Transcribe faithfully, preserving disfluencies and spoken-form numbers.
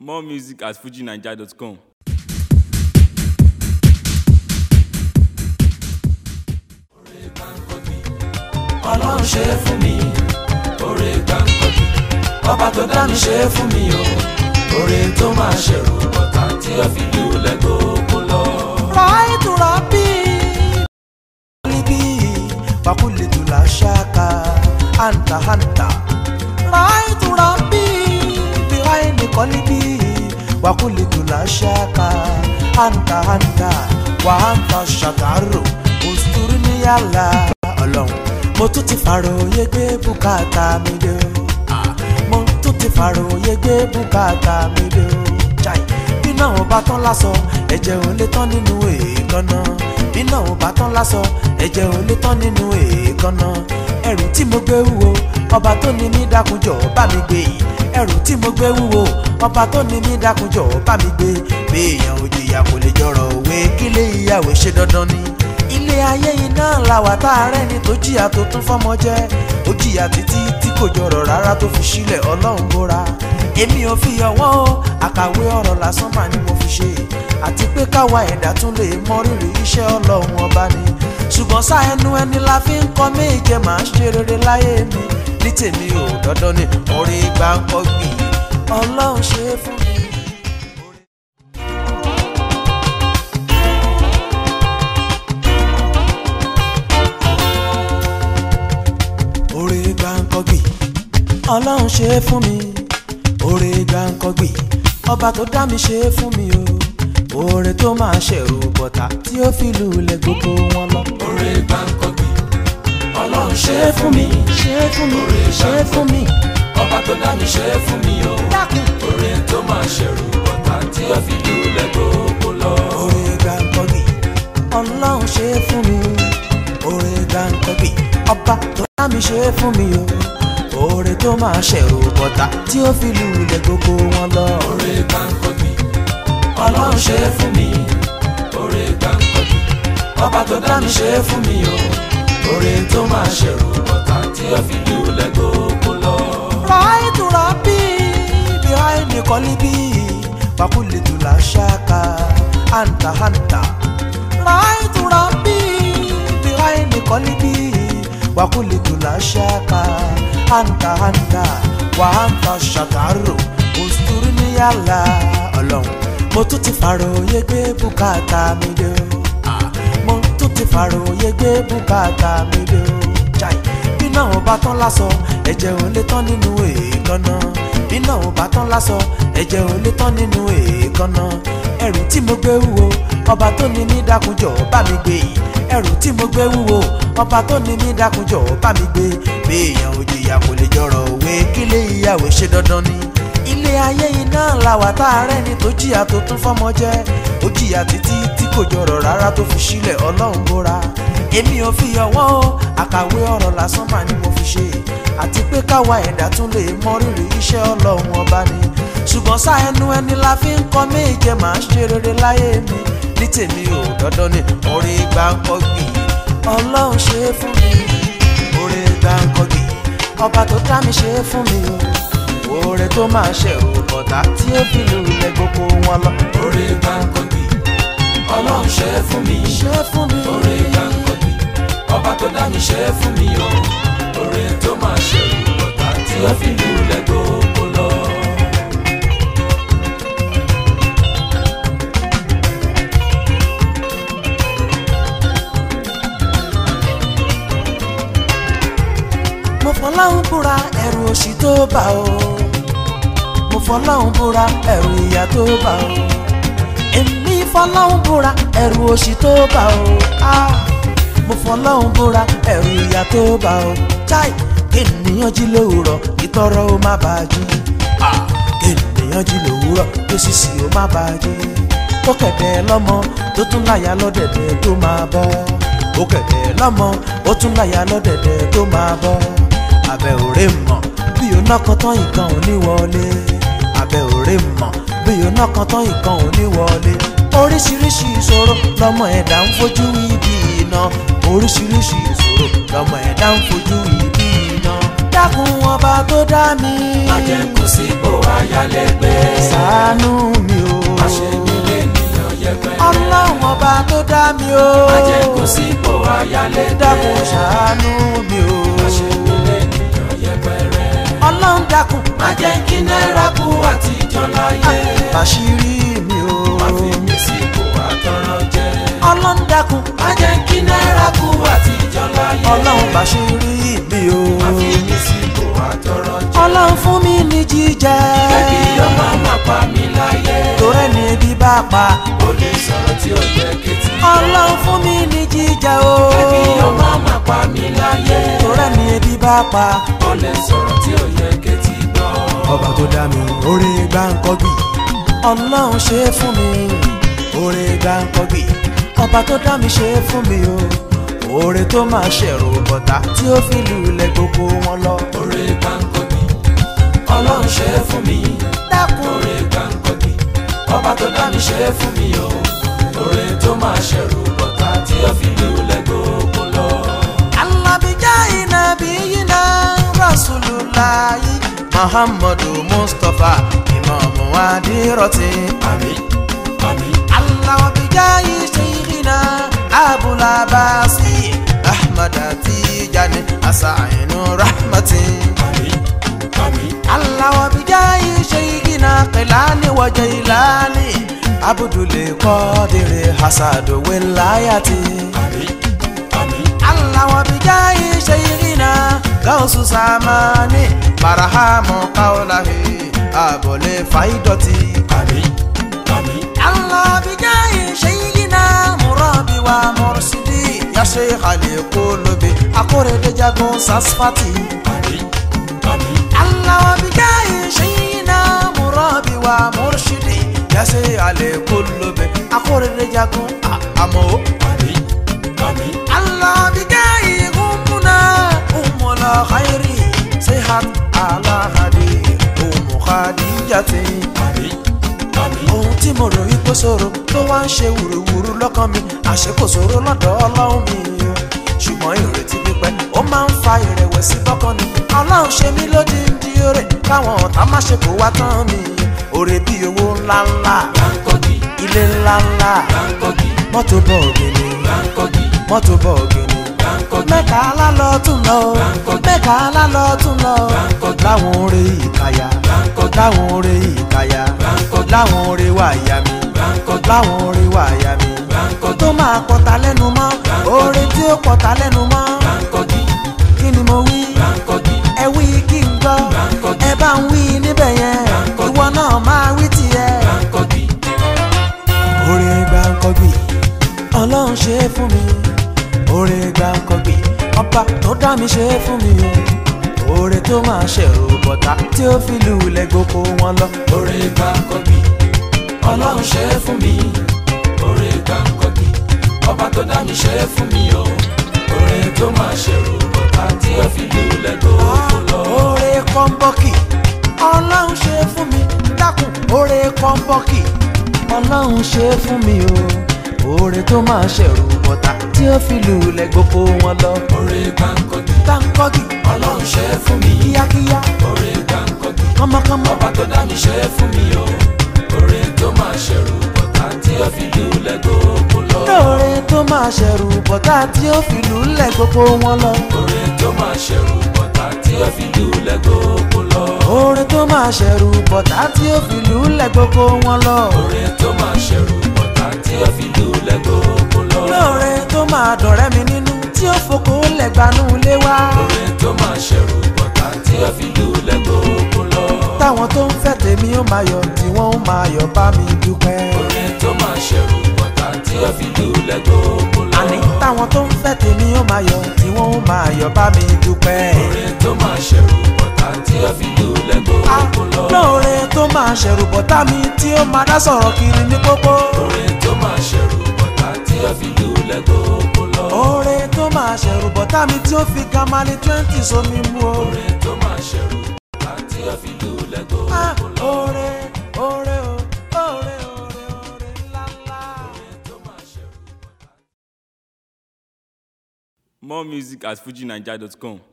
More music at fuji naija dot com. Ọlọ́run ṣe é fún mi, oore gbàǹkọ̀bí. Ọba tó dá mi ṣe é fún mi o, oore tó máa ṣẹ̀rù bọ̀tà tí ó fi lulẹ̀ gbogbo lọ. Raitu Rabbi Libi Wakulitu la shaka Anta Anta Raitu Rabbi Bihaini Kolibi Wakulitu la shaka Anta Anta Wa Anta Shataru Usturni Yalla Ọlọ́run mo tún ti fàròyé gbé bùkátà mi dé o mo tún ti fàròyé gbé bùkátà mi dé o jai bíná ò bá tán lásọ ẹ̀jẹ̀ ò lè tán nínú èékánná bíná ò bá tán lásọ ẹ̀jẹ̀ ò lè tán nínú èékánná ẹrù tí mo gbé wúwo ọba tó ní mí dákunjọ bá mi gbé ẹrù tí mo gbé wúwo ọba tó ní mí dákunjọ bá mi gbé béèyàn ò jìyà kò lè jọrọ òwe kílé ìyàwó ṣe dandan ni ilé ayé iná làwà tá a rẹ́ni tó jìyà tó tún fọ́mọ jẹ́ ó jìyà títí tí kò jọrọ̀ rárá tó fi sílẹ̀ ọlọ́run bóra èmi ò fi ọwọ́ o àkàwé ọ̀rọ̀ lásán mà ni mo fi ṣe àti pé káwa ẹ̀dá tún lè mọ rírì iṣẹ́ ọlọ́run ọba ni ṣùgbọ́n sá ẹnu ẹni la fi ń kọ́ méje máa ń ṣe rere láyé mi ní tèmi ò dandan ni orí gbàǹkọ̀gbì ọlọ́run ṣe é fún mi. Ọlọ́run ṣe é fún mi oore gbàǹkọ̀gbì ọba tó dá mi ṣe é fún mi o oore tó máa ṣẹ̀rù bọ̀tà tí ó fi lulẹ̀ gbogbo wọn lọ. Oore gbàǹkọ̀gbì Ọlọ́run ṣe é fún mi ṣe é fún mi ṣe é fún mi ọba tó dá mi ṣe é fún mi o oore tó máa ṣẹ̀rù bọ̀tà tí ó fi lulẹ̀ gbogbo lọ. Oore gbàǹkọ̀gbì Ọlọ́run ṣe é fún mi oore gbàǹkọ̀gbì ọba tó dá mi ṣe é fún mi o oore tó máa ṣẹ̀rù bọ̀tà tí ó fi lulẹ̀ gbogbo wọn lọ. Oore gbàǹkọ̀gbì Ọlọ́run ṣe é fún mi oore gbàǹkọ̀gbì ọba tó dá mi ṣe é fún mi o oore tó máa ṣẹ̀rù bọ̀tà tí ó fi lulẹ̀ gbogbo lọ. Raitu Rabbi Bihaini Kolibi Wakulitu la shaka Anta Anta Raitu Rabbi Bihaini Kolibi Wakulitu la shaka Anta Anta Wa Anta Shataru Usturni Yalla Ọlọ́run mo tún ti fàròyé gbé bùkátà mi dé o mo tún ti fàròyé gbé bùkátà mi dé o jai bíná ò bá tán lásọ ẹ̀jẹ̀ ò lè tán nínú èékánná bíná ò bá tán lásọ ẹ̀jẹ̀ ò lè tán nínú èékánná ẹrù tí mo gbé wúwo ọba tó ní mí dákunjọ bá mi gbé ẹrù tí mo gbé wúwo ọba tó ní mí dákunjọ bá mi gbé béèyàn ò jìyà kò lè jọrọ òwe kílé ìyàwó ṣe dandan ni ilé ayé iná làwà tá a rẹ́ni tó jìyà tó tún fọ́mọ jẹ́ ó jìyà títí tí kò jọrọ̀ rárá tó fi sílẹ̀ ọlọ́run bóra èmi ò fi ọwọ́ o àkàwé ọ̀rọ̀ lásán mà ni mo fi ṣe àti pé káwa ẹ̀dá tún lè mọ rírì iṣẹ́ ọlọ́run ọba ni ṣùgbọ́n sá ẹnu ẹni la fi ń kọ́ méje máa ń ṣe rere láyé mi ní tèmi ò dandan ni oore gbàǹkọ̀gbì ọlọ́run ṣe é fún mi oore gbàǹkọ̀gbì ọba tó dá mi ṣe é fún mi o oore tó máa ṣẹ̀rù bọ̀tà tí ó fi lulẹ̀ gbogbo wọn lọ. Oore gbàǹkọ̀gbì Ọlọ́run ṣe é fún mi ṣe é fún mi oore gbàǹkọ̀gbì ọba tó dá mi ṣe é fún mi o oore tó máa ṣẹ̀rù bọ̀tà tí ó fi lulẹ̀ gbogbo lọ. mo fọlọ́hún búra ẹ̀rù òṣì tó bá o mo fọlọ́hún búra ẹ̀rù ìyà tó bá o èmi fọlọ́hún búra ẹ̀rù òṣì tó bá o ah mo fọlọ́hún búra ẹ̀rù ìyà tó bá o chai ènìyàn jí lówùrọ̀ ìtọrọ ó má bàa jí ah ènìyàn jí lówùrọ̀ tó sísì ó má bàa jí ó kẹ̀dẹ̀ lọ́mọ tó tún láyà lọ́dẹ̀dẹ̀ tó máa bọ́ ó kẹ̀dẹ̀ lọ́mọ ó tún láyà lọ́dẹ̀dẹ̀ tó máa bọ́ abẹ́ òré mọ̀ bí oná kan tán nǹkan ò ní wọlé abẹ́ òré mọ̀ bí oná kan tán nǹkan ò ní wọlé oríṣiríṣi ìṣòro lọ́mọ ẹ̀dá ń fojú ibi iná oríṣiríṣi ìṣòro lọ́mọ ẹ̀dá ń fojú ibi iná dákun ọba tó dá mi. má jẹ́ kó sípò ayálégbé. ṣàánú bá mi o. má jẹ́ kó sípò ayálégbé. dákun ṣàánú mi o. má ṣe mí lẹ́nìyàn yẹpẹrẹ. ọlọ́run dákun má jẹ́ kí náírà kú àtijọ́ láyé. bàṣírí mi o. má fi mí sípò àtọrọ jẹ. ọlọ́run dákun má jẹ́ kí náírà kú àtijọ́ láyé. ọlọ́run bàṣírí mi o. má fi mí sípò àtọrọ jẹ. ọlọ́run fún mi ní jíjẹ. kẹ́kì ọmọ má pa mí láyé. torẹ́ ni bí bá pa. ó lè sọ̀rọ̀ tí ó jẹ́ kétí. ọlọ́run fún mi ní jíjẹ o. kẹ́kì ọmọ má pa mí láyé. torẹ́ ni bí bá pa. ó lè sọ̀rọ̀ tí ó yẹ kétí gbọ́. ọba tó dá mi oore gbáǹkọ́gbì ọlọ́run ṣe é fún mi. oore gbáǹkọ́gbì ọba tó dá mi ṣe é fún mi o. oore tó máa ṣẹ̀rù bọ̀tá tí ó fi lulẹ̀ gbogbo wọn lọ. oore gbáǹkọ́gbì ọlọ́run ṣe é fún mi. dákun oore gbáǹkọ́gbì ọba tó dá mi ṣe é fún mi o. oore tó máa ṣẹ̀rù bọ̀tá tí ó fi lulẹ̀ gbogbo lọ. alábìjá ìnàbí yìnyínà rasulullahi muhammadu mustapha imamu adiroti. àmín àmín alábìjá ìṣèyíná abulabasi ahmad tijani asa'inu rahmati. àmín àmín alábìjá ìṣèyíná qilani wa jailani abudul qadir hasadu wilayati. àmín àmín alábìjá ìṣèyíná gausu samani barahamu kaulahi abole faidoti. àmín àmín alábìjá ìṣèyíná murabi wa mursidi ya sheikh ali kulubi akorede jagun sasfati. àmín àmín alábìjá ìṣèyíná murabi wa mursidi ya sheikh ali kulubi akorede jagun amo. àmín àmín alábìjá ìgúnmùnà umul khairi sehat alahadi umu khadijati. àmín àmín ohun tí mo rò wípé ṣòro tó wá ń ṣe wùrùwùrù lọ́kàn mi àṣé kò ṣòro lọ́dọ̀ ọlọ́run mi o. ṣùgbọ́n ìrètí pípẹ́ ó máa ń fa ìrẹ̀wẹ̀sì bọ́kàn ni. ọlọ́run ṣe mí lódìndí oore káwọn ọ̀tá má ṣe kó wá tán mi. oore bí owó ńláńlá gbáǹkọ́gbì ilé ńláńlá gbáǹkọ́gbì mọ́tò bọ̀ọ̀gìnì gbáǹkọ́gbì mọ́tò bọ̀ọ̀gìnì. gbáǹkọ́gbì mẹ́ka alálọ́ tún lọ mẹ́ka alálọ́ tún lọ láwọn oore ìkàyà láwọn oore ìkàyà láwọn oore wàyà mi láwọn oore wàyà mi tó máa pọ̀tà lẹ́nu mọ́ oore tí ó pọ̀tà lẹ́nu mọ́. gbáǹkọ́gbì kí ni mo wí gbáǹkọ́gbì ẹ wí kí n gbọ́ ẹ bá ń wí níbẹ̀ yẹn ìwọ náà máa wí tiẹ̀. gbáǹkọ́gbì oore gbáǹkọ́gbì ọlọ́run ṣe é fún mi. oore gbáǹkọ́gbì ọba tó dá mi ṣe é fún mi o. oore tó máa ṣẹ̀rù bọ̀tá tí ó fi lulẹ̀ gbogbo wọn lọ. oore gbáǹkọ́gbì ọlọ́run ṣe é fún mi. oore gbáǹkọ́gbì ọba tó dá mi ṣe é fún mi o. oore tó máa ṣẹ̀rù bọ̀tá tí ó fi lulẹ̀ gbogbo lọ. oore kọ́ńbọ́ọ̀kì ọlọ́run ṣe é fún mi dákun. oore kọ́ńbọ́ọ̀kì ọlọ́run ṣe é fún mi o. oore tó máa ṣẹ̀rù bọ̀tá tí ó fi lulẹ̀ gbogbo wọn lọ. oore gbáǹkọ́gbì gbáǹkọ́gbì ọlọ́run ṣe é fún mi. kíákíá oore gbáǹkọ́gbì kánmọ́kánmọ́ ọba tó dá mi ṣe é fún mi o. oore tó máa ṣẹ̀rù bọ̀tá tí ó fi lulẹ̀ gbogbo lọ. oore tó máa ṣẹ̀rù bọ̀tá tí ó fi lulẹ̀ gbogbo wọn lọ. oore tó máa ṣẹ̀rù bọ̀tá tí ó fi lulẹ̀ gbogbo lọ. oore tó máa ṣẹ̀rù bọ̀tá tí ó fi lulẹ̀ gbogbo wọn lọ. oore tó máa ṣẹ̀rù bọ̀tá tí ó fi lulẹ̀ gbogbo lọ. lóore tó máa dọ̀rẹ́ mi nínú tí ó fokò lẹ́gbanú lé wá. oore tó máa ṣẹ̀rù bọ̀tá tí ó fi lulẹ̀ gbogbo lọ. táwọn tó ń fẹ́ tèmi ó máa yọ̀ tí wọ́n ó máa yọ̀ bá mi dúpẹ́. oore tó máa ṣẹ̀rù bọ̀tá tí ó fi lulẹ̀ gbogbo lọ. àní táwọn tó ń fẹ́ tèmi ó máa yọ̀ tí wọ́n ó máa yọ̀ bá mi dúpẹ́. oore tó máa ṣẹ̀rù bọ̀tá tí ó fi lulẹ̀ gbogbo lọ. lóore tó máa ṣẹ̀rù bọ̀tá mi tí ó máa dá sọ̀rọ̀ kiri ní pópó. oore tó máa ṣẹ̀rù bọ̀tá tí ó fi lulẹ̀ gbogbo lọ. oore tó máa ṣẹ̀rù bọ̀tá mi tí ó fi gamali twenty sómi mú o. oore tó máa ṣẹ̀rù bọ̀tá tí ó fi lulẹ̀ Ah, gbogbo lọ. oore oore o oore oore oore ńláńlá. oore tó máa ṣẹ̀rù bọ̀tá. More music at fuji naija dot com.